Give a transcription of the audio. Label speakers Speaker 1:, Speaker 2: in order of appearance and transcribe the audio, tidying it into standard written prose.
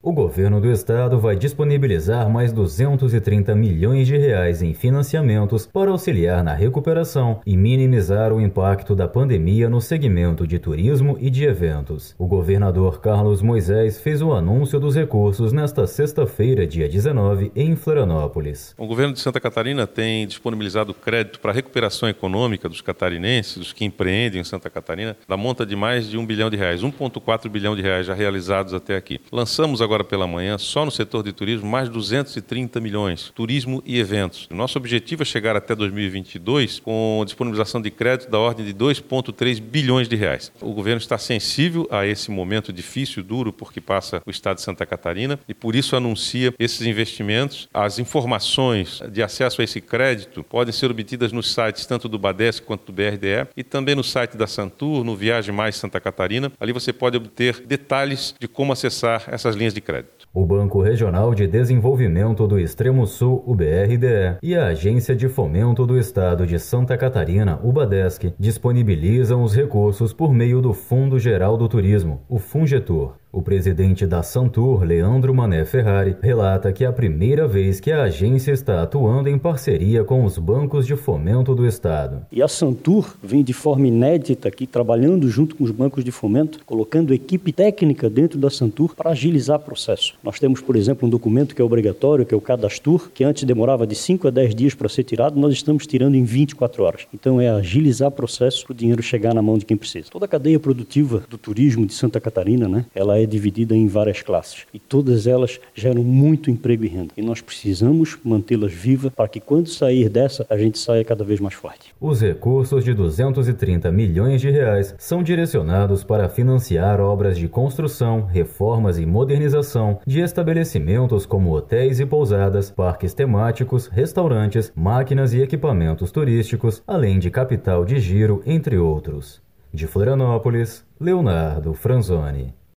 Speaker 1: O governo do estado vai disponibilizar mais 230 milhões de reais em financiamentos para auxiliar na recuperação e minimizar o impacto da pandemia no segmento de turismo e de eventos. O governador Carlos Moisés fez o anúncio dos recursos nesta sexta-feira, dia 19, em Florianópolis.
Speaker 2: O governo de Santa Catarina tem disponibilizado crédito para a recuperação econômica dos catarinenses, dos que empreendem em Santa Catarina, da monta de mais de R$1 bilhão, 1,4 bilhão de reais já realizados até aqui. Lançamos agora pela manhã, só no setor de turismo, mais 230 milhões, turismo e eventos. Nosso objetivo é chegar até 2022 com disponibilização de crédito da ordem de 2,3 bilhões de reais. O governo está sensível a esse momento difícil, duro, porque passa o estado de Santa Catarina e por isso anuncia esses investimentos. As informações de acesso a esse crédito podem ser obtidas nos sites tanto do Badesc quanto do BRDE e também no site da Santur, no Viagem Mais Santa Catarina. Ali você pode obter detalhes de como acessar essas linhas de crédito.
Speaker 1: O Banco Regional de Desenvolvimento do Extremo Sul, o BRDE, e a Agência de Fomento do Estado de Santa Catarina, o Badesc, disponibilizam os recursos por meio do Fundo Geral do Turismo, o Fungetur. O presidente da Santur, Leandro Mané Ferrari, relata que é a primeira vez que a agência está atuando em parceria com os bancos de fomento do Estado.
Speaker 3: E a Santur vem de forma inédita aqui, trabalhando junto com os bancos de fomento, colocando equipe técnica dentro da Santur para agilizar o processo. Nós temos, por exemplo, um documento que é obrigatório, que é o Cadastur, que antes demorava de 5 a 10 dias para ser tirado, nós estamos tirando em 24 horas. Então é agilizar o processo para o dinheiro chegar na mão de quem precisa. Toda a cadeia produtiva do turismo de Santa Catarina, ela é dividida em várias classes e todas elas geram muito emprego e renda. E nós precisamos mantê-las vivas para que quando sair dessa, a gente saia cada vez mais forte.
Speaker 1: Os recursos de 230 milhões de reais são direcionados para financiar obras de construção, reformas e modernização de estabelecimentos como hotéis e pousadas, parques temáticos, restaurantes, máquinas e equipamentos turísticos, além de capital de giro, entre outros. De Florianópolis, Leonardo Franzoni.